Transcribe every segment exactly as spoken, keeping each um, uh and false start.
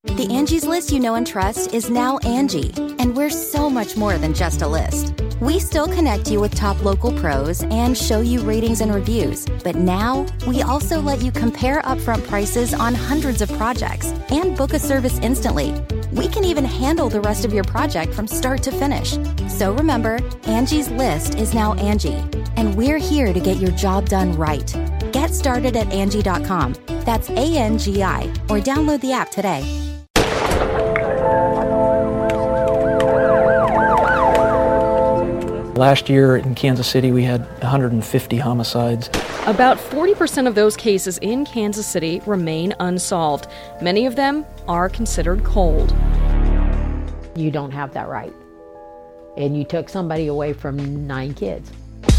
The Angie's List you know and trust is now Angie, and we're so much more than just a list. We still connect you with top local pros and show you ratings and reviews, but now we also let you compare upfront prices on hundreds of projects and book a service instantly. We can even handle the rest of your project from start to finish. So remember, Angie's List is now Angie, and we're here to get your job done right. Get started at Angie dot com. That's A N G I, or download the app today. Last year in Kansas City, we had one hundred fifty homicides. About forty percent of those cases in Kansas City remain unsolved. Many of them are considered cold. You don't have that right. And you took somebody away from nine kids.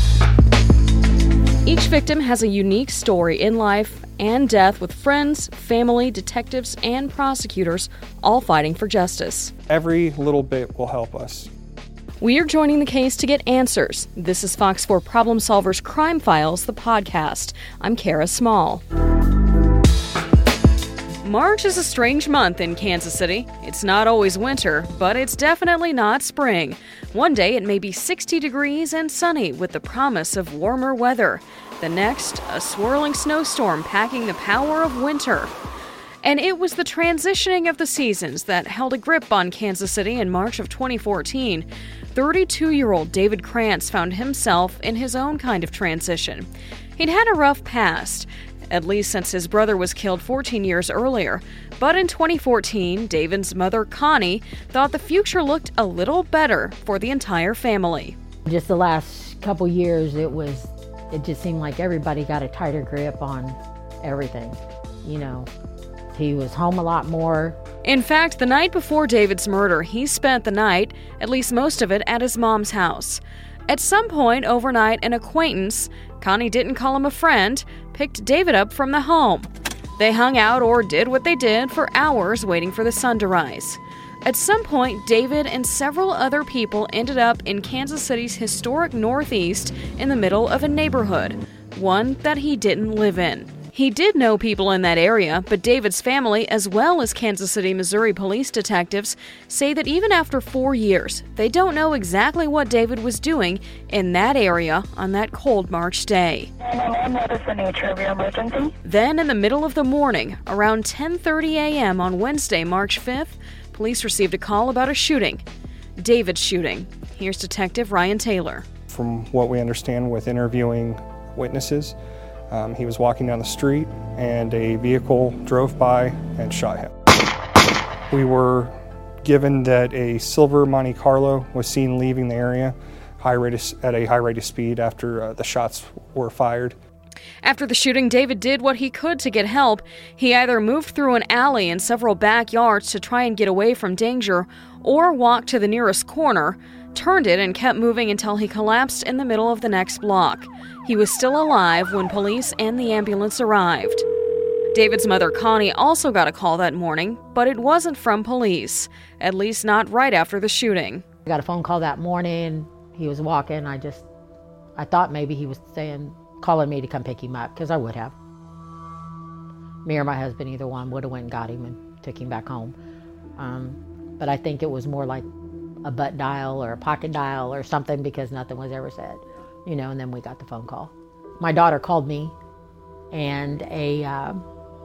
Each victim has a unique story in life and death, with friends, family, detectives, and prosecutors all fighting for justice. Every little bit will help us. We are joining the case to get answers. This is Fox four Problem Solvers Crime Files, the podcast. I'm Kara Small. March is a strange month in Kansas City. It's not always winter, but it's definitely not spring. One day it may be sixty degrees and sunny with the promise of warmer weather. The next, a swirling snowstorm packing the power of winter. And it was the transitioning of the seasons that held a grip on Kansas City in March of twenty fourteen. thirty-two-year-old David Krantz found himself in his own kind of transition. He'd had a rough past, at least since his brother was killed fourteen years earlier. But in twenty fourteen, David's mother, Connie, thought the future looked a little better for the entire family. Just the last couple years, it was, it just seemed like everybody got a tighter grip on everything, you know. He was home a lot more. In fact, the night before David's murder, he spent the night, at least most of it, at his mom's house. At some point overnight, an acquaintance, Connie didn't call him a friend, picked David up from the home. They hung out or did what they did for hours waiting for the sun to rise. At some point, David and several other people ended up in Kansas City's historic Northeast in the middle of a neighborhood, one that he didn't live in. He did know people in that area, but David's family, as well as Kansas City, Missouri police detectives, say that even after four years, they don't know exactly what David was doing in that area on that cold March day. What is the nature of your emergency? Then, in the middle of the morning, around ten thirty a.m. on Wednesday, March fifth, police received a call about a shooting. David's shooting. Here's Detective Ryan Taylor. From what we understand with interviewing witnesses, Um, he was walking down the street and a vehicle drove by and shot him. We were given that a silver Monte Carlo was seen leaving the area high rate of, at a high rate of speed after uh, the shots were fired. After the shooting, David did what he could to get help. He either moved through an alley and several backyards to try and get away from danger, or walked to the nearest corner, turned it, and kept moving until he collapsed in the middle of the next block. He was still alive when police and the ambulance arrived. David's mother, Connie, also got a call that morning, but it wasn't from police, at least not right after the shooting. I got a phone call that morning. He was walking. I just, I thought maybe he was saying, calling me to come pick him up, because I would have. Me or my husband, either one, would have went and got him and took him back home. Um, but I think it was more like a butt dial or a pocket dial or something, because nothing was ever said, you know, and then we got the phone call. My daughter called me, and a, uh,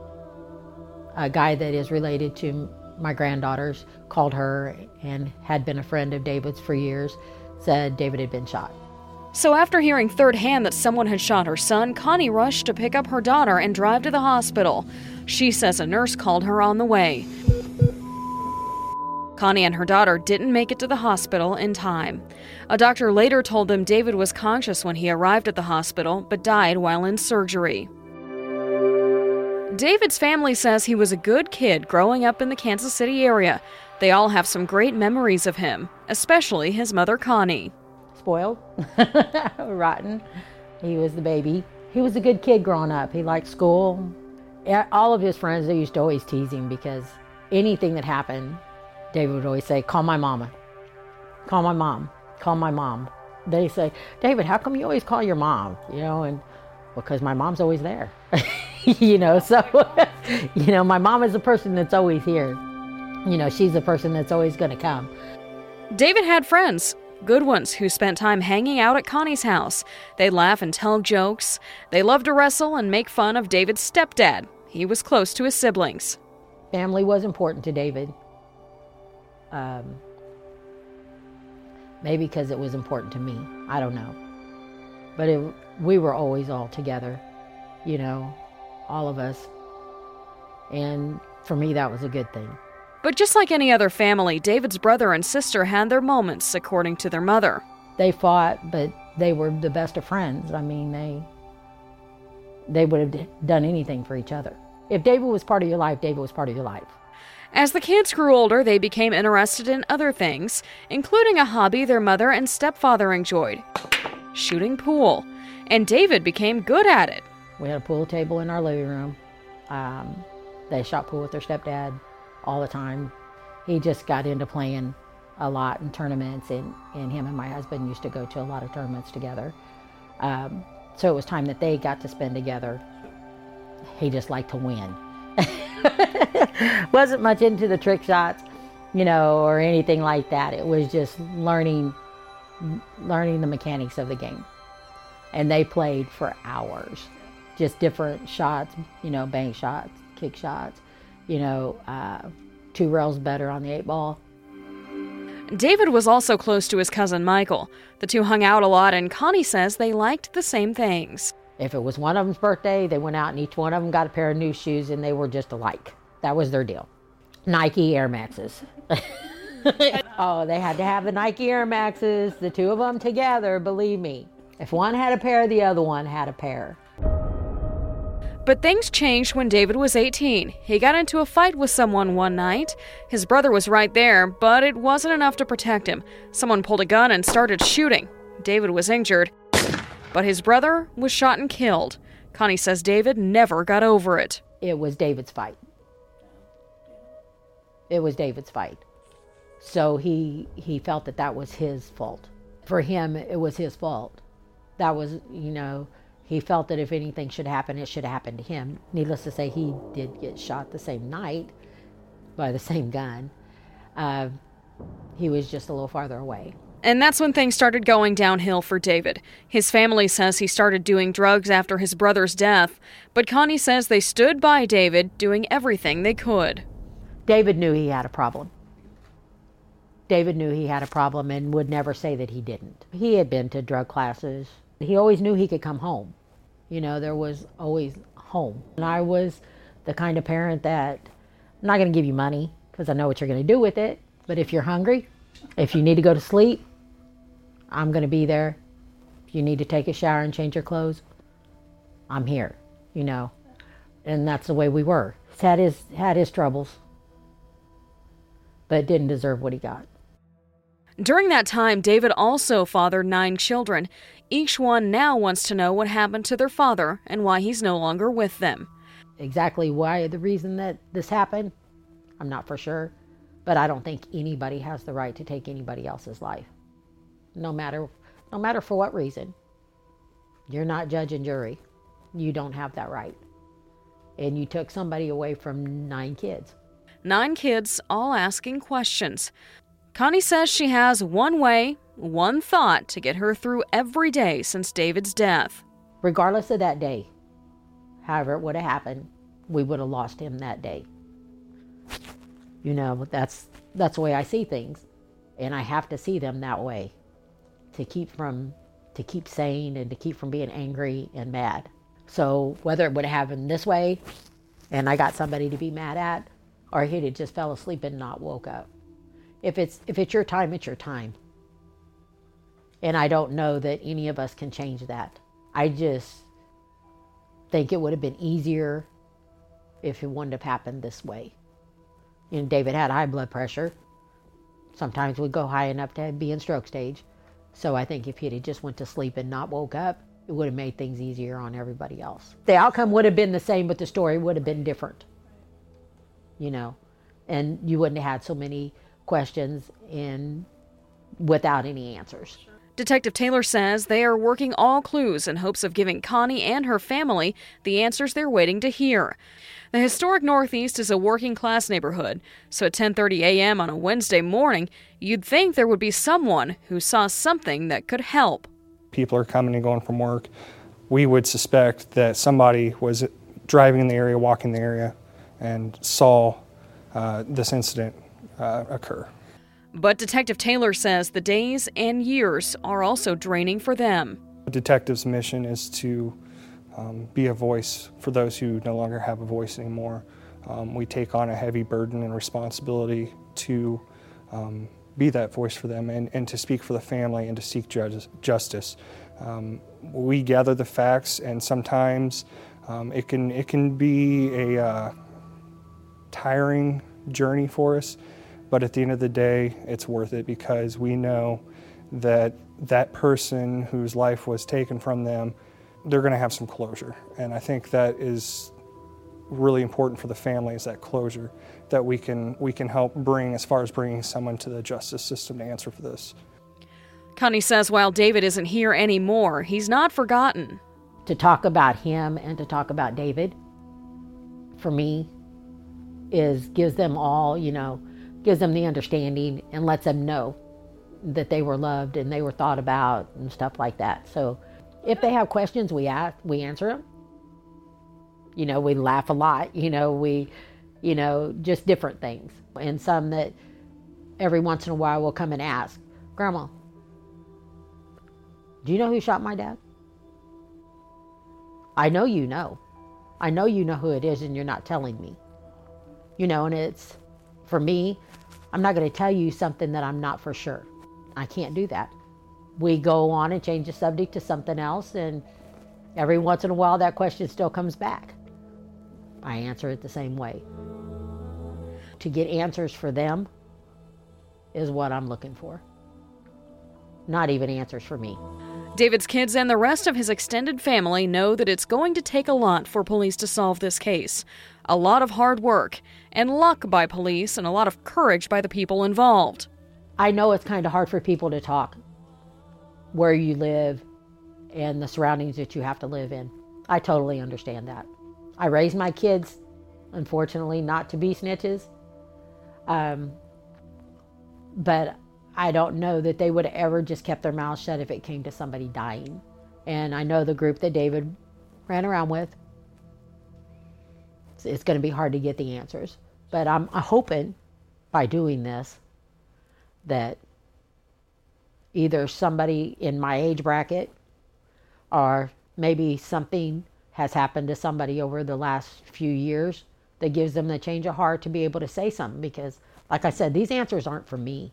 a guy that is related to my granddaughters called her and had been a friend of David's for years, said David had been shot. So after hearing third hand that someone had shot her son, Connie rushed to pick up her daughter and drive to the hospital. She says a nurse called her on the way. Connie and her daughter didn't make it to the hospital in time. A doctor later told them David was conscious when he arrived at the hospital, but died while in surgery. David's family says he was a good kid growing up in the Kansas City area. They all have some great memories of him, especially his mother, Connie. Spoiled, rotten. He was the baby. He was a good kid growing up. He liked school. All of his friends, they used to always tease him because anything that happened, David would always say, call my mama. Call my mom. Call my mom. They say, David, how come you always call your mom? You know, and because my mom's always there. you know, so, you know, my mom is the person that's always here. You know, she's the person that's always going to come. David had friends, good ones, who spent time hanging out at Connie's house. They'd laugh and tell jokes. They loved to wrestle and make fun of David's stepdad. He was close to his siblings. Family was important to David. Um, maybe because it was important to me. I don't know. But it, we were always all together, you know, all of us. And for me, that was a good thing. But just like any other family, David's brother and sister had their moments, according to their mother. They fought, but they were the best of friends. I mean, they they would have done anything for each other. If David was part of your life, David was part of your life. As the kids grew older, they became interested in other things, including a hobby their mother and stepfather enjoyed, shooting pool. And David became good at it. We had a pool table in our living room. Um, they shot pool with their stepdad all the time. He just got into playing a lot in tournaments, and, and him and my husband used to go to a lot of tournaments together. Um, so it was time that they got to spend together. He just liked to win. Wasn't much into the trick shots, you know, or anything like that. It was just learning, learning the mechanics of the game. And they played for hours. Just different shots, you know, bank shots, kick shots, you know, uh, two rails better on the eight ball. David was also close to his cousin Michael. The two hung out a lot, and Connie says they liked the same things. If it was one of them's birthday, they went out and each one of them got a pair of new shoes, and they were just alike. That was their deal. Nike Air Maxes. Oh, they had to have the Nike Air Maxes, the two of them together, believe me. If one had a pair, the other one had a pair. But things changed when David was eighteen. He got into a fight with someone one night. His brother was right there, but it wasn't enough to protect him. Someone pulled a gun and started shooting. David was injured, but his brother was shot and killed. Connie says David never got over it. It was David's fight. It was David's fight. So he he felt that that was his fault. For him, it was his fault. That was, you know, he felt that if anything should happen, it should happen to him. Needless to say, he did get shot the same night by the same gun. Uh, he was just a little farther away. And that's when things started going downhill for David. His family says he started doing drugs after his brother's death, but Connie says they stood by David, doing everything they could. David knew he had a problem. David knew he had a problem and would never say that he didn't. He had been to drug classes. He always knew he could come home. You know, there was always home. And I was the kind of parent that I'm not going to give you money because I know what you're going to do with it. But if you're hungry, if you need to go to sleep, I'm going to be there. If you need to take a shower and change your clothes, I'm here, you know. And that's the way we were. He's had his, had his troubles, but didn't deserve what he got. During that time, David also fathered nine children. Each one now wants to know what happened to their father and why he's no longer with them. Exactly why, the reason that this happened, I'm not for sure. But I don't think anybody has the right to take anybody else's life. No matter, no matter for what reason. You're not judge and jury. You don't have that right. And you took somebody away from nine kids. Nine kids, all asking questions. Connie says she has one way, one thought to get her through every day since David's death. Regardless of that day, however it would have happened, we would have lost him that day. You know, that's that's the way I see things. And I have to see them that way to keep from to keep sane and to keep from being angry and mad. So whether it would have happened this way and I got somebody to be mad at, or he'd have just fell asleep and not woke up. If it's if it's your time, it's your time. And I don't know that any of us can change that. I just think it would have been easier if it wouldn't have happened this way. You know, David had high blood pressure. Sometimes we'd go high enough to be in stroke stage. So I think if he'd have just went to sleep and not woke up, it would have made things easier on everybody else. The outcome would have been the same, but the story would have been different. You know, and you wouldn't have had so many questions and without any answers. Detective Taylor says they are working all clues in hopes of giving Connie and her family the answers they're waiting to hear. The historic Northeast is a working-class neighborhood, so at ten thirty a.m. on a Wednesday morning, you'd think there would be someone who saw something that could help. People are coming and going from work. We would suspect that somebody was driving in the area, walking the area, and saw uh, this incident uh, occur. But Detective Taylor says the days and years are also draining for them. The detective's mission is to um, be a voice for those who no longer have a voice anymore. Um, we take on a heavy burden and responsibility to um, be that voice for them and, and to speak for the family and to seek justice. justice. Um, we gather the facts, and sometimes um, it can it can be a uh, tiring journey for us. But at the end of the day, it's worth it because we know that that person whose life was taken from them, they're going to have some closure. And I think that is really important for the family, is that closure that we can we can help bring as far as bringing someone to the justice system to answer for this. Connie says while David isn't here anymore, he's not forgotten. To talk about him and to talk about David, for me, is gives them all, you know, gives them the understanding and lets them know that they were loved and they were thought about and stuff like that. So if they have questions, we ask, we answer them. You know, we laugh a lot, you know, we, you know, just different things. And some that every once in a while will come and ask, Grandma, do you know who shot my dad? I know you know. I know you know who it is and you're not telling me. You know, and it's, for me, I'm not going to tell you something that I'm not for sure. I can't do that. We go on and change the subject to something else, and every once in a while that question still comes back. I answer it the same way. To get answers for them is what I'm looking for. Not even answers for me. David's kids and the rest of his extended family know that it's going to take a lot for police to solve this case. A lot of hard work and luck by police and a lot of courage by the people involved. I know it's kind of hard for people to talk where you live and the surroundings that you have to live in. I totally understand that. I raised my kids, unfortunately, not to be snitches. Um, but I don't know that they would have ever just kept their mouths shut if it came to somebody dying. And I know the group that David ran around with, it's, it's going to be hard to get the answers. But I'm, I'm hoping by doing this that either somebody in my age bracket or maybe something has happened to somebody over the last few years that gives them the change of heart to be able to say something. Because, like I said, these answers aren't for me.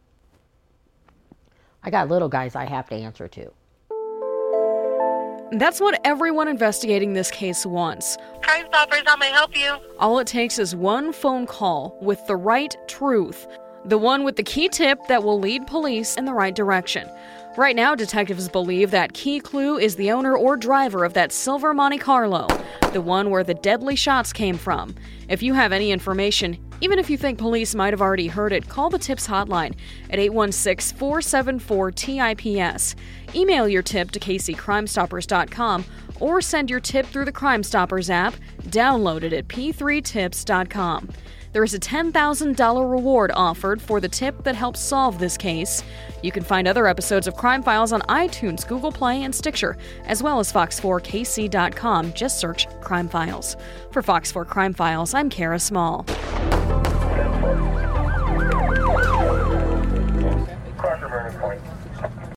I got little guys I have to answer to. That's what everyone investigating this case wants. Crime Stoppers, how may I help you? All it takes is one phone call with the right truth. The one with the key tip that will lead police in the right direction. Right now, detectives believe that key clue is the owner or driver of that silver Monte Carlo, the one where the deadly shots came from. If you have any information, even if you think police might have already heard it, call the TIPS hotline at eight one six, four seven four, T I P S. Email your tip to K C crime stoppers dot com or send your tip through the Crime Stoppers app. Download it at p three tips dot com. There is a ten thousand dollars reward offered for the tip that helps solve this case. You can find other episodes of Crime Files on iTunes, Google Play, and Stitcher, as well as fox four K C dot com. Just search Crime Files. For Fox four Crime Files, I'm Kara Small. Cross your burning point.